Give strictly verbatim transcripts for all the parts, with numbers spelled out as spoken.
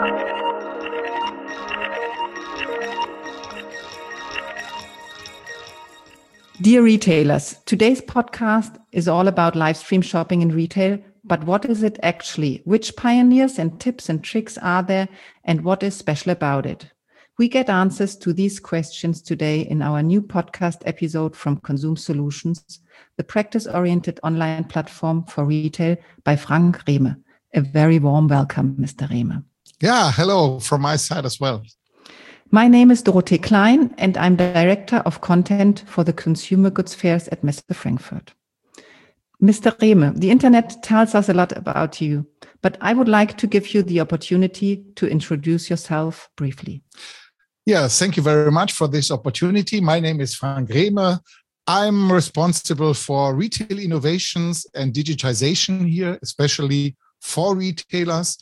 Dear retailers, today's podcast is all about live stream shopping in retail, but what is it actually? Which pioneers and tips and tricks are there, and what is special about it? We get answers to these questions today in our new podcast episode from Consume Solutions, the practice-oriented online platform for retail by Frank Rehme. A very warm welcome, Mister Rehme. Yeah, hello from my side as well. My name is Dorothee Klein, and I'm Director of Content for the Consumer Goods Fairs at Messe Frankfurt. Mister Rehme, the internet tells us a lot about you, but I would like to give you the opportunity to introduce yourself briefly. Yeah, thank you very much for this opportunity. My name is Frank Rehme. I'm responsible for retail innovations and digitization here, especially for retailers.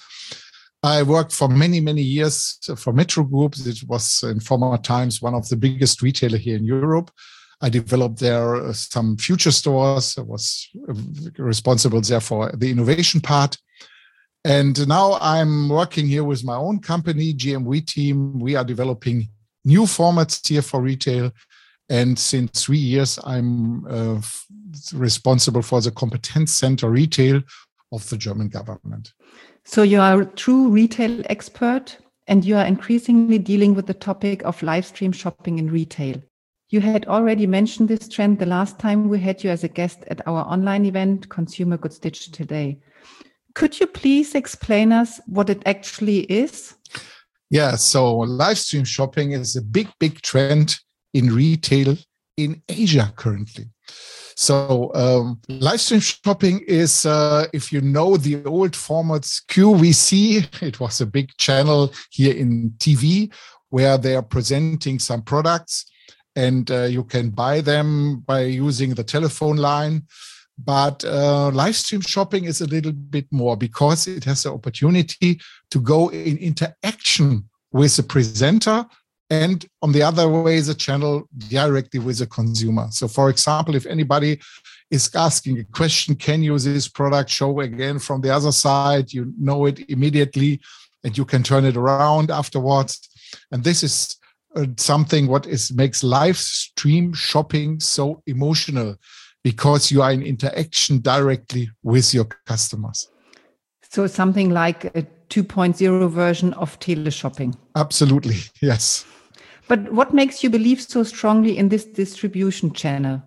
I worked for many, many years for Metro Group. It was in former times one of the biggest retailers here in Europe. I developed there some future stores. I was responsible there for the innovation part. And now I'm working here with my own company, G M V team. We are developing new formats here for retail. And since three years, I'm uh, responsible for the competence center retail of the German government. So you are a true retail expert, and you are increasingly dealing with the topic of live stream shopping in retail. You had already mentioned this trend the last time we had you as a guest at our online event, Consumer Goods Digital Day. Could you please explain us what it actually is? Yeah, so live stream shopping is a big, big trend in retail in Asia currently. So um, live stream shopping is, uh, if you know the old formats, Q V C, it was a big channel here in T V where they are presenting some products and uh, you can buy them by using the telephone line. But uh, live stream shopping is a little bit more because it has the opportunity to go in interaction with the presenter and on the other way, the channel directly with the consumer. So for example, if anybody is asking a question, can you this product show again from the other side? You know it immediately and you can turn it around afterwards. And this is uh, something what is makes live stream shopping so emotional, because you are in interaction directly with your customers. So something like a two point oh version of teleshopping. Absolutely, yes. But what makes you believe so strongly in this distribution channel?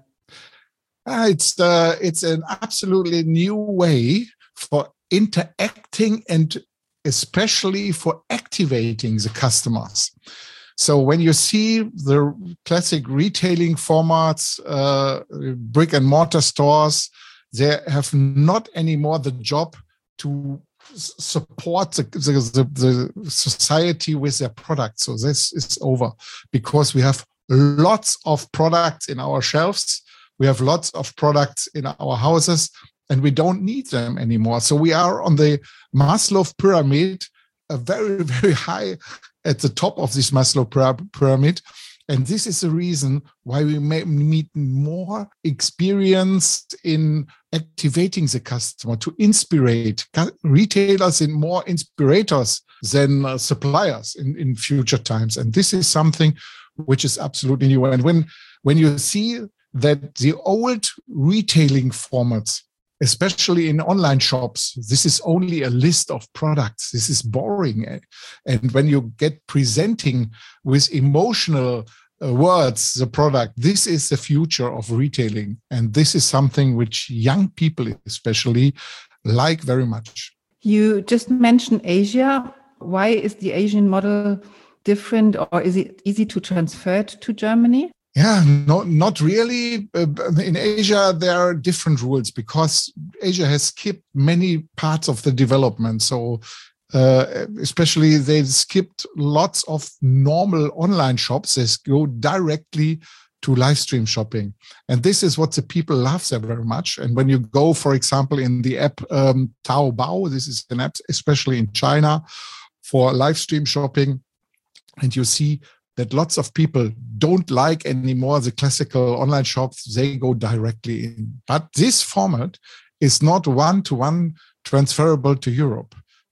Uh, it's uh, it's an absolutely new way for interacting and especially for activating the customers. So when you see the classic retailing formats, uh, brick and mortar stores, they have not anymore the job to support the, the, the society with their products. So this is over because we have lots of products in our shelves. We have lots of products in our houses and we don't need them anymore. So we are on the Maslow pyramid, a very, very high at the top of this Maslow pyramid. And this is the reason why we may need more experience in activating the customer to inspire retailers in more inspirators than uh, suppliers in, in future times. And this is something which is absolutely new. And when, when you see that the old retailing formats, especially in online shops, this is only a list of products. This is boring. And when you get presenting with emotional uh, words the product, this is the future of retailing. And this is something which young people especially like very much. You just mentioned Asia. Why is the Asian model different, or is it easy to transfer it to Germany? Yeah, no, not really. In Asia, there are different rules because Asia has skipped many parts of the development. So uh, especially they skipped lots of normal online shops. They go directly to live stream shopping. And this is what the people love there very much. And when you go, for example, in the app um, Taobao, this is an app, especially in China, for live stream shopping, and you see that lots of people don't like anymore the classical online shops. They go directly in. But this format is not one-to-one transferable to Europe.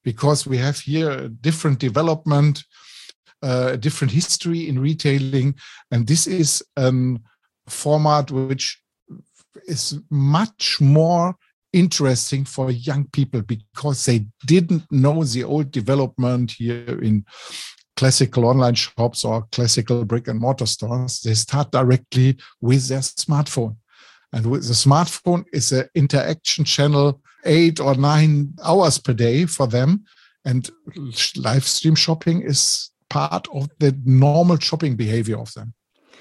because we have here a different development, uh, a different history in retailing. And this is a format which is much more interesting for young people because they didn't know the old development here in classical online shops or classical brick and mortar stores. They start directly with their smartphone. And with the smartphone is an interaction channel eight or nine hours per day for them. And live stream shopping is part of the normal shopping behavior of them.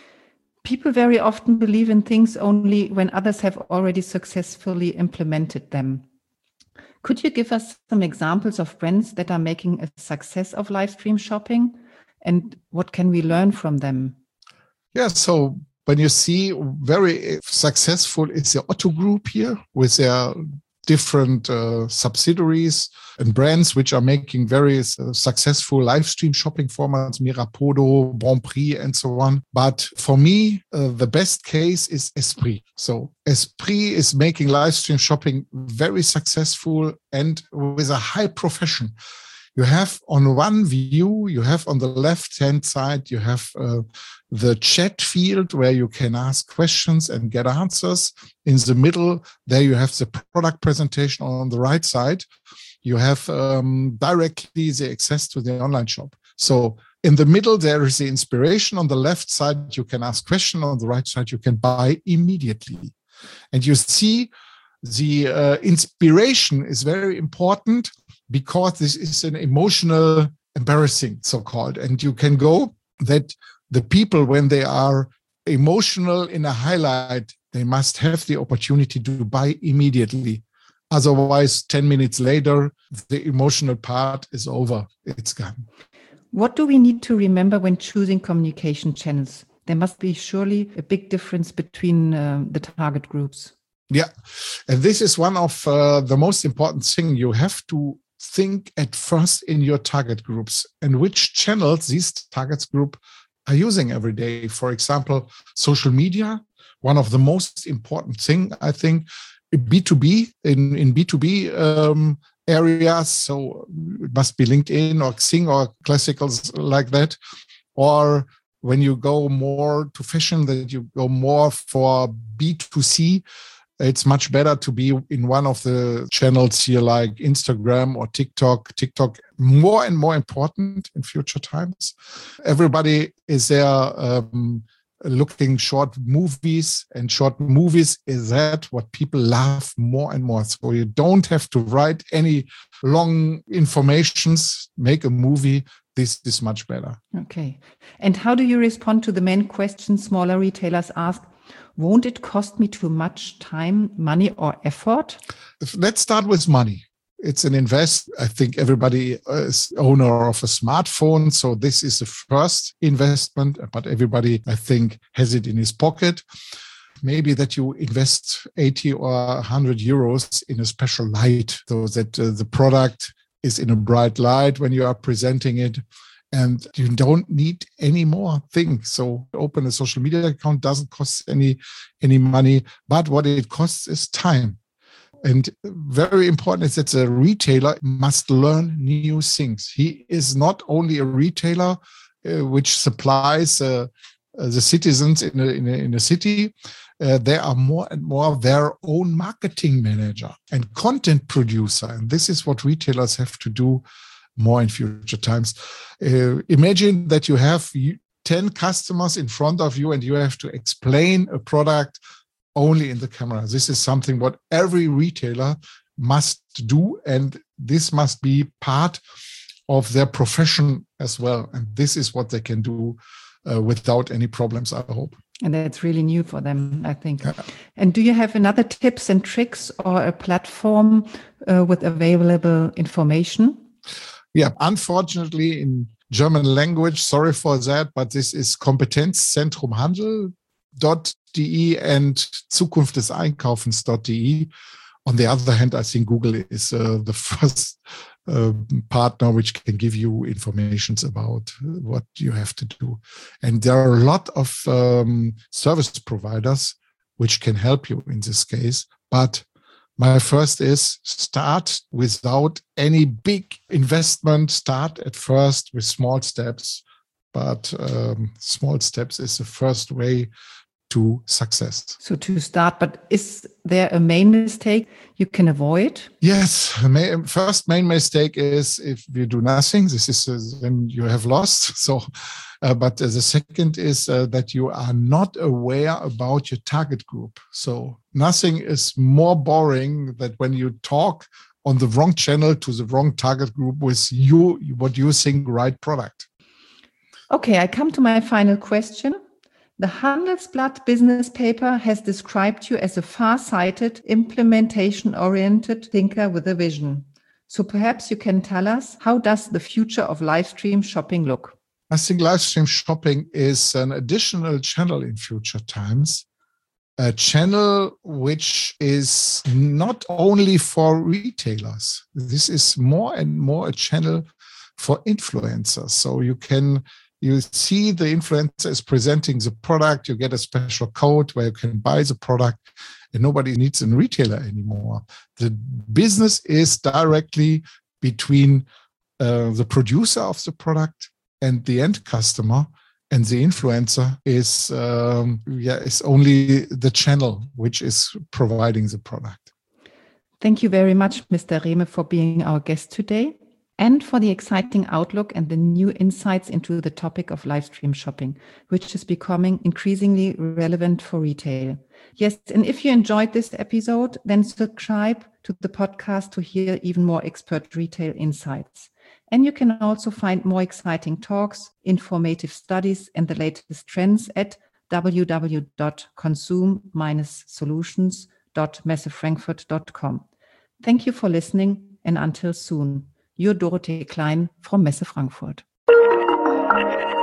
People very often believe in things only when others have already successfully implemented them. Could you give us some examples of brands that are making a success of live stream shopping? And what can we learn from them? Yeah, so when you see very successful is the Otto Group here with their different uh, subsidiaries and brands which are making various uh, successful live stream shopping formats, Mirapodo, Bon Prix, and so on. But for me, uh, the best case is Esprit. So Esprit is making live stream shopping very successful and with a high profession. You have on one view, you have on the left-hand side, you have uh, the chat field where you can ask questions and get answers. In the middle, there you have the product presentation. On the right side, you have um, directly the access to the online shop. So in the middle, there is the inspiration. On the left side, you can ask questions. On the right side, you can buy immediately. And you see the uh, inspiration is very important because this is an emotional embarrassing, so-called. And you can go that the people, when they are emotional in a highlight, they must have the opportunity to buy immediately. Otherwise, ten minutes later, the emotional part is over. It's gone. What do we need to remember when choosing communication channels? There must be surely a big difference between uh, the target groups. Yeah, and this is one of uh, the most important things. You have to think at first in your target groups and which channels these target group are using every day. For example, social media, one of the most important thing, I think, B two B, in, in B two B um, areas. So it must be LinkedIn or Xing or classicals like that. Or when you go more to fashion, that you go more for B two C, it's much better to be in one of the channels here like Instagram or TikTok. TikTok more and more important in future times. Everybody is there um, looking short movies, and short movies is that what people love more and more. So you don't have to write any long informations, make a movie. This is much better. Okay. And how do you respond to the main question smaller retailers ask? Won't it cost me too much time, money, or effort? Let's start with money. It's an invest. I think everybody is owner of a smartphone. So this is the first investment, but everybody, I think, has it in his pocket. Maybe that you invest eighty or one hundred euros in a special light so that uh, the product is in a bright light when you are presenting it. And you don't need any more things. So open a social media account doesn't cost any, any money, but what it costs is time. And very important is that the retailer must learn new things. He is not only a retailer uh, which supplies uh, uh, the citizens in a, in a, in a city. Uh, they are more and more their own marketing manager and content producer. And this is what retailers have to do more in future times. Uh, imagine that you have ten customers in front of you and you have to explain a product only in the camera. This is something what every retailer must do, and this must be part of their profession as well. And this is what they can do uh, without any problems, I hope. And that's really new for them, I think. Yeah. And do you have another tips and tricks or a platform uh, with available information? Yeah, unfortunately in German language, sorry for that, but this is Kompetenzzentrum Handel dot de and Zukunft des Einkaufens dot de. On the other hand, I think Google is uh, the first uh, partner which can give you information about what you have to do. And there are a lot of um, service providers which can help you in this case, but My first is start without any big investment. Start at first with small steps, but um, small steps is the first way to success. So to start, but is there a main mistake you can avoid? Yes, the main, first main mistake is if you do nothing, this is uh, then you have lost. So, uh, but uh, the second is uh, that you are not aware about your target group. So nothing is more boring than when you talk on the wrong channel to the wrong target group with you, what you think right product. Okay, I come to my final question. The Handelsblatt business paper has described you as a far-sighted, implementation-oriented thinker with a vision. So perhaps you can tell us, how does the future of live stream shopping look? I think live stream shopping is an additional channel in future times, a channel which is not only for retailers. This is more and more a channel for influencers. So you can You see the influencer is presenting the product, you get a special code where you can buy the product, and nobody needs a retailer anymore. The business is directly between uh, the producer of the product and the end customer, and the influencer is, um, yeah, is only the channel which is providing the product. Thank you very much, Mister Rehme, for being our guest today, and for the exciting outlook and the new insights into the topic of live stream shopping, which is becoming increasingly relevant for retail. Yes, and if you enjoyed this episode, then subscribe to the podcast to hear even more expert retail insights. And you can also find more exciting talks, informative studies, and the latest trends at w w w dot consume dash solutions dot messe frankfurt dot com. Thank you for listening, and until soon. Your Dorothee Klein from Messe Frankfurt.